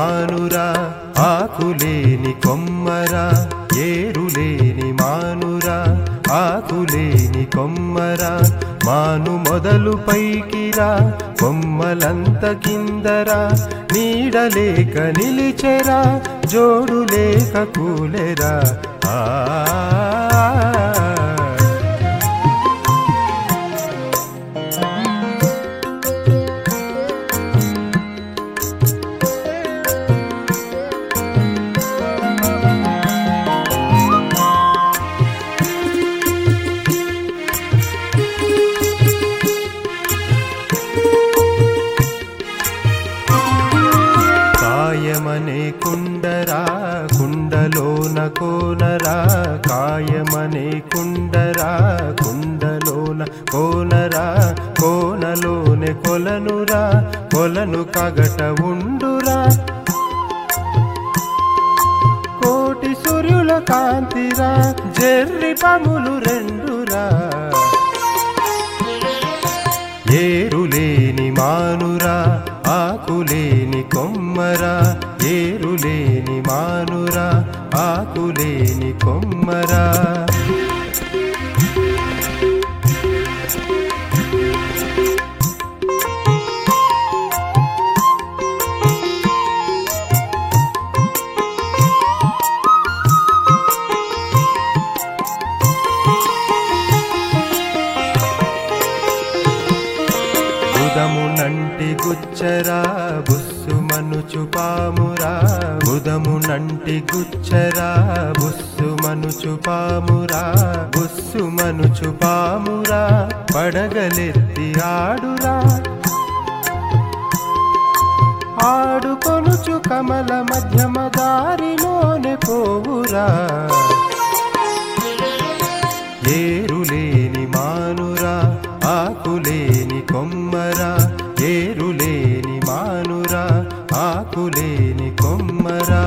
మానురా ఆకులేని కొమ్మరా ఏరులేని మానురా ఆకులేని కొమ్మరా మాను మొదలు పైకిరా కొమ్మలంత కిందరా నీడలేక నిలిచెరా జోడు లేక కూలెరా కాయమనే కుండరా కుండలోన కోనరా కాయమనే కుండరా కుండలోన కోనరా కోనలోనే కొలనురా కొలను కగట ఉండురా కోటి సూర్యుల కాంతిరా జెర్రి పములు రెండురా ఏరులేని మానురా ఆకులేని కొమ్మరా ఏరులేని మానురా ఆకులేని కొమ్మరా బుధమునంటి గుచ్చరా బుస్సుమనుచు పామురా బుధమునంటి గుచ్చరా బుస్సుమనుచు పామురా బుస్సుమనుచు పామురా పడగలెత్తి ఆడురా ఆడుకొనుచు కమల మధ్యమ దారిలోనే పోవురా ఏరులేని మానురా ఆకులేని కొమ్మరా ఏరులేని మానురా ఆకులేని కొమ్మరా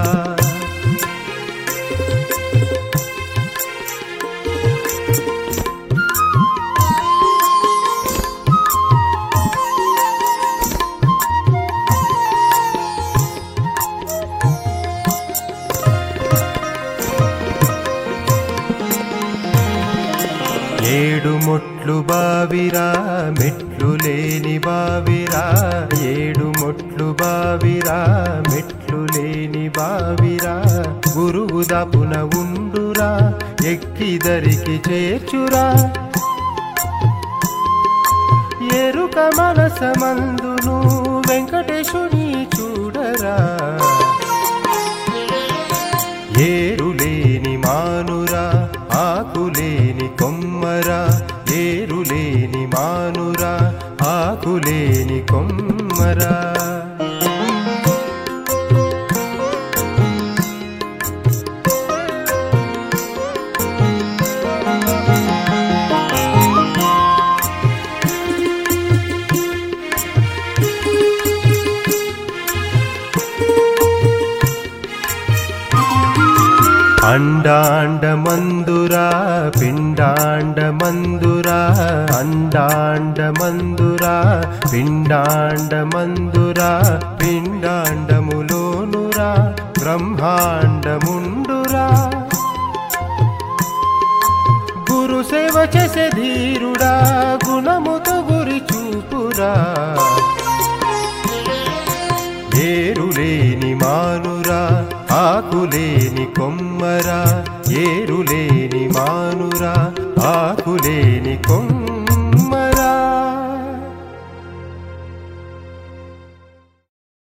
ఏడు మొట్లు బావిరా మెట్లు లేని బావిరా ఏడు మొట్లు బావిరా మెట్లు లేని బావిరా గురువు దాపున ఉండురా ఎక్కిదరికి చేర్చురా ఎరుక మనసమందును వెంకటేశుని చూడరా ఏరులేని మానురా ఆకులేని కొమ్మరా ఏరులేని మానురా ఆకులేని కొమ్మరా అండాండమందురా పిండాండమందురా అండాండమందురా పిండాండమందురా పిండాండములోనురా బ్రహ్మాండముండురా గురు సేవ చేసే ధీరుడా గుణముతో గురి చూపురా ఏరులేని మానురా ఆకులేని కొమ్మరా ఏరులేని మానురా ఆకులేని కొమ్మ